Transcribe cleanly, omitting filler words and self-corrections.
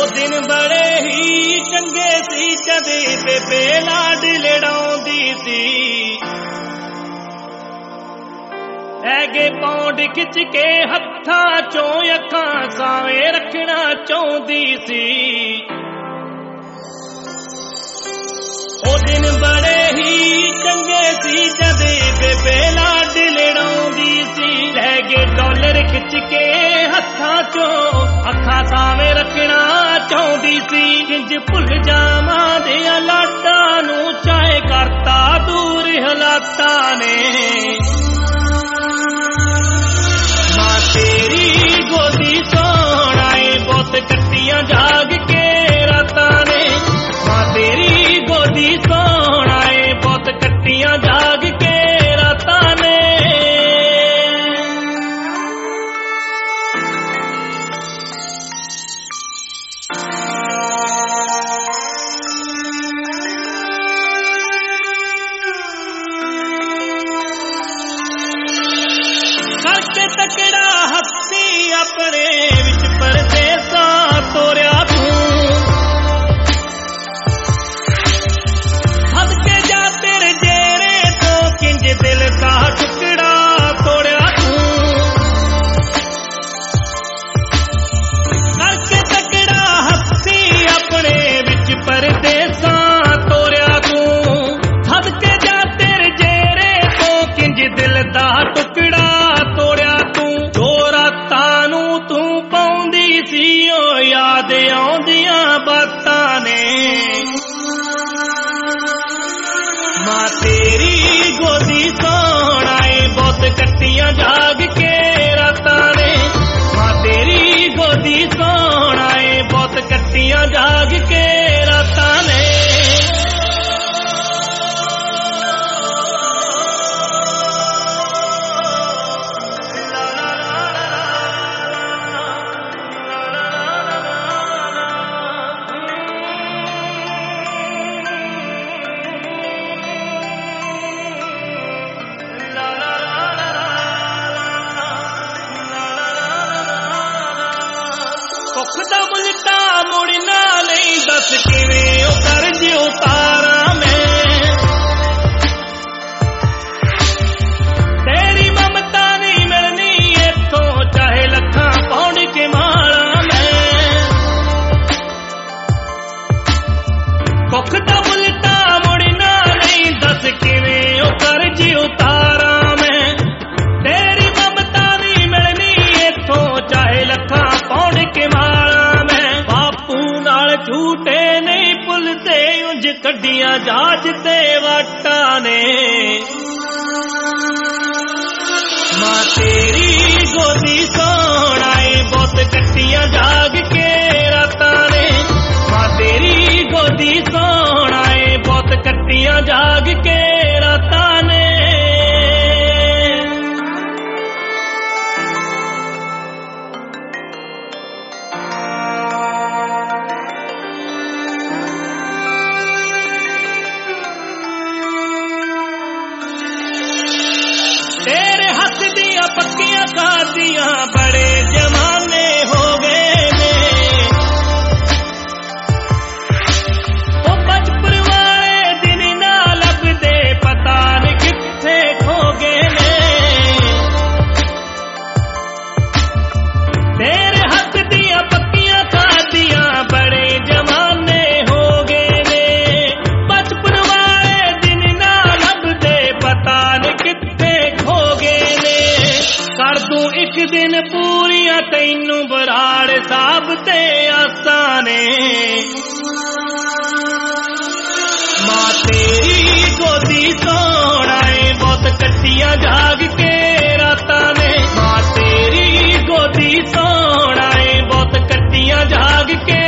ਉਹ ਦਿਨ ਬੜੇ ਹੀ ਚੰਗੇ ਸੀ ਜਦੇ ਬੇਬੇ ਲਾਡ ਲੜਾਉਂਦੀ ਸੀ। ਹੈਗੇ ਪੌਂਡ ਖਿੱਚ ਕੇ ਹੱਥਾਂ ਚੋਂ ਅੱਖਾਂ ਸਾਵੇਂ ਰੱਖਣਾ ਚਾਹੁੰਦੀ ਸੀ। ਉਹ ਦਿਨ ਬੜੇ ਹੀ ਚੰਗੇ ਸੀ ਜਦੇ ਬੇਬੇ ਲਾਡ ਲੜਾਉਂਦੀ ਸੀ। ਲੈ ਗਏ ਡਾਲਰ ਖਿੱਚ ਕੇ ਹੱਥਾਂ ਚੋਂ ਅੱਖਾਂ ਸਾਵੇਂ ਰੱਖਣਾ ਚਾਹੁੰਦੀ ਸੀ। ਇੰਜ ਭੁੱਲ ਜਾਵਾਂ ਦੇ ਹਾਲਾਤਾਂ ਨੂੰ ਚਾਹੇ ਕਰਤਾ ਦੂਰ ਹਾਲਾਤਾਂ ਨੇ। ਮਾਂ ਤੇਰੀ ਗੋਦੀ ਸੋਹਣਾ ਏ ਬਹੁਤ ਕੱਟੀਆਂ ਜਾਗ ਕੇ ਰਾਤਾਂ ਨੇ। ਮਾਂ ਤੇਰੀ ਗੋਦੀ ਸੋਹਣਾ ਏ ਬਹੁਤ ਕੱਟੀਆਂ ਜਾਗ ਕੇ ਰਾਤਾਂ ਨੇ। ਕਰਕੇ ਤਕੜਾ ਹੱਥੀ ਆਪਣੇ ਵਿੱਚ ਪਰਦੇਸਾਂ ਤੋਰਿਆ ਤੂੰ। ਹੱਦ ਕੇ ਜਾ ਤੇਰੇ ਜੇਰੇ ਤੋਂ ਕਿੰਜ ਦਿਲ ਦਾ ਟੁਕੜਾ ਤੋੜਿਆ ਤੂੰ। ਕਰਕੇ ਤਕੜਾ ਹੱਥੀ ਆਪਣੇ ਵਿੱਚ ਪਰਦੇਸਾਂ ਤੋਰਿਆ ਤੂੰ। ਹੱਦ ਕੇ ਜਾ ਤੇਰੇ ਜੇਰੇ ਤੋਂ ਕਿੰਜ ਦਿਲ ਦਾ ਟੁਕੜਾ ਤੋੜਿਆ ਤੂੰ। ਜੋ ਰਾਤਾਂ ਨੂੰ ਤੂੰ ਪਾਉਂਦੀ ਸੀ ਉਹ ਯਾਦ ਆਉਂਦੀਆਂ ਬਾਤਾਂ ਨੇ। ਮਾਂ ਤੇਰੀ ਗੋਦੀ ਸੋਹਣਾ ਏ ਬਹੁਤ ਕੱਟੀਆਂ ਜਾਗ ਕੇ ਰਾਤਾਂ ਨੇ। ਮਾਂ ਤੇਰੀ ਗੋਦੀ ਸੋਹਣਾ ਏ ਬਹੁਤ ਕੱਟੀਆਂ ਜਾਗ ਕੇ ਰਾਤਾਂ ਨੇ। ਸੁੱਖ ਦਾ ਮੁਲਟਾ ਮੁੜ ਨਾ ਲਈ ਦੱਸ ਕਿਵੇਂ ਉਹ ਕਰਜ਼ ਉਤਾਰਾਂ ਮੈਂ। ਤੇਰੀ ਮਮਤਾ ਨਹੀਂ ਮਿਲਣੀ ਇੱਥੋਂ ਚਾਹੇ ਲੱਖਾਂ ਪੌਂਡ ਕੇ ਮਾਲਾਂ ਮੈਂ। ਸੁੱਖ ਦਾ ਮੁਲਟਾ ਮੁੜ ਨਾ ਲਈ ਦੱਸ ਕਿਵੇਂ ਉਹ ਕਰਜ਼ ਉਤਾਰਾਂ ਮੈਂ। ਤੇਰੀ ਮਮਤਾ ਨਹੀਂ ਮਿਲਣੀ ਇੱਥੋਂ ਚਾਹੇ ਲੱਖਾਂ ਪੌਂਡ ਕੇ ਮਾਲਾਂ ਮੈਂ। ਬਾਪੂ ਨਾਲ ਝੂਠੇ ਨਹੀਂ ਭੁੱਲਦੇ ਉਂਝ ਕੱਢੀਆਂ ਜਾਜ ਤੇ ਵਾਟਾਂ ਨੇ। ਮਾਂ ਤੇਰੀ ਗੋਦੀ ਸੋਹਣਾ ਏ ਬਹੁਤ ਕੱਟੀਆਂ ਜਾਗ ਕੇ ਰਾਤਾਂ ਨੇ। ਮਾਂ ਤੇਰੀ ਗੋਦੀ ਸੋਹਣਾ ਏ ਬਹੁਤ ਕੱਟੀਆਂ ਜਾਗ ਕੇ ਰਾਤਾਂ ਨੇ। ਤੇਰੇ ਹੱਥ ਦੀਆਂ ਪੱਕੀਆਂ ਖਾਦੀਆਂ ਬੜੇ ਜ਼ਮਾਨੇ ਹੋ ਗਏ ਨੇ। ਉਹ ਬਚਪਨ ਵਾਲੇ ਦਿਨ ਨਾ ਲੱਭਦੇ ਪਤਾ ਨਹੀਂ ਕਿੱਥੇ ਖੋ ਗਏ ਨੇ। ਤੇਰੇ ਹੱਥ ਦੀਆਂ ਪੱਕੀਆਂ ਖਾਦੀਆਂ ਬੜੇ ਜ਼ਮਾਨੇ ਹੋ ਗਏ ਨੇ। ਬਚਪਨ ਵਾਲੇ ਦਿਨ ਨਾ ਲੱਭਦੇ ਪਤਾ ਨਹੀਂ ਕਿੱਥੇ ਖੋ ਗਏ ਨੇ। ਕਰ ਦੂੰ ਇੱਕ ਦਿਨ ਪੂਰੀਆਂ ਤੈਨੂੰ ਬਰਾੜ ਸਾਹਿਬ ਤੇ ਆਸਾਂ ਨੇ। ਮਾਂ ਤੇਰੀ ਗੋਦੀ ਸੋਹਣਾ ਏ ਬਹੁਤ ਕੱਟੀਆਂ ਜਾਗ ਕੇ ਰਾਤਾਂ ਨੇ। ਮਾਂ ਤੇਰੀ ਗੋਦੀ ਸੋਹਣਾ ਏ ਬਹੁਤ ਕੱਟੀਆਂ ਜਾਗ ਕੇ